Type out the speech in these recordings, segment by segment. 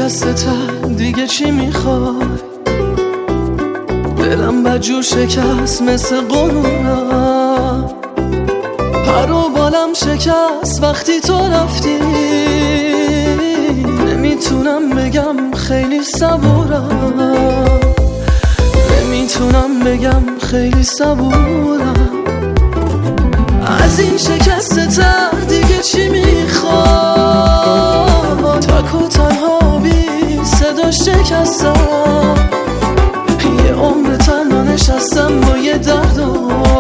شکسته تا دیگه چی میخوای؟ دلم بدجور شکست مثل قرونم، پر و بالم شکست وقتی تو رفتی. نمیتونم بگم خیلی صبورم، نمیتونم بگم خیلی صبورم. از این شکسته تا دیگه چی میخواد؟ تک و تنها بی صدا شکستم، یه عمر تنها نشستم با یه درد و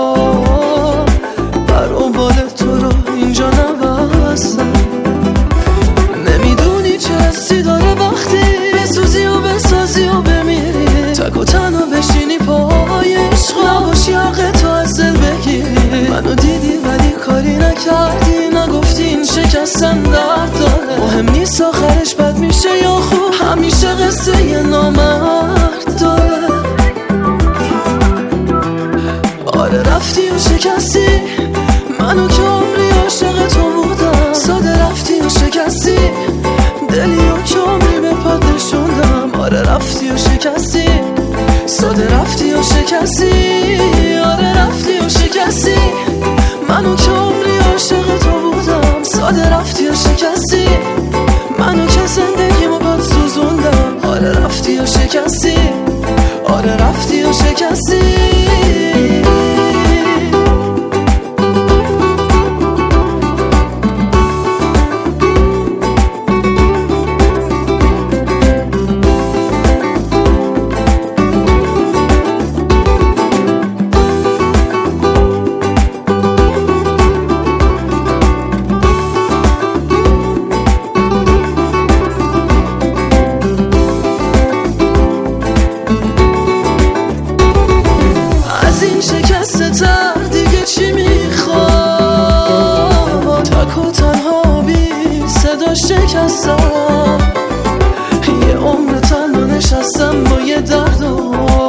پر و بال تو رو اینجا نبستم. نمیدونی چه حسی داره وقتی بسوزی و بسازی و بمیری، تک و تنها بشینی پای عشق، نباشی حق تو از دل بگیری. منو دیدی ولی کاری نکردی، نگفتی این شکستن درد داره. مهم نیست آخرش بد میشه یا خوب، همیشه قصه یه نامرد داره. آره رفتی و شکستی منو که عمری عاشق تو بودم. ساده رفتی و شکستی دلی و که عمری به پات نشوندم. آره رفتی و شکستی، ساده رفتی و شکستی. آره رفتی و شکستی منو که عمری عاشق تو بودم. ساده رفتی و شکستی منو که زندگیمو باد سوزوندم. آره رفتی و شکستی، آره رفتی و شکستی. شکسته تر دیگه چی میخواد؟ تک و تنها بی صدا شکستم، یه عمر تنها نشستم با یه درد و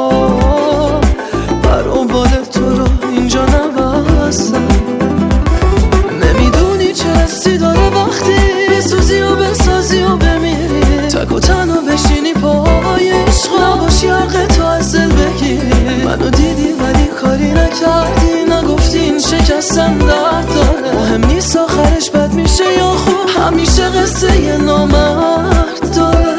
پر و بال تو رو اینجا نبستم. نمیدونی چه حسی داره وقتی بسوزی و بسازی و بمیری، تک و تنها بشینی پای عشق، نباشی حق تو از دل بگیری. منو دیدی ولی کاری نکردی، نگفتی این شکستن درد داره. مهم نیست آخرش بد میشه یا خوب، همیشه قصه یه نامرد داره.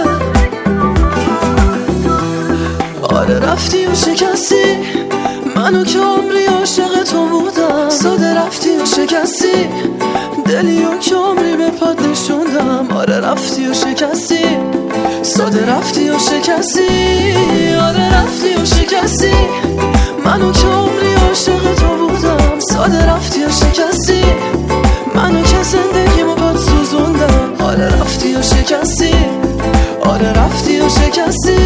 آره رفتی و شکستی منو که عمری عاشق تو بودم. ساده رفتی و شکستی دلی و که عمری به پات نشوندم. آره رفتی و شکستی، ساده رفتی و شکستی. آره رفتی و شکستی منو که عمری عاشق تو بودم. ساده رفتی و شکستی منو که زندگیمو باد سوزوندم. آره رفتی و شکستی، آره رفتی و شکستی.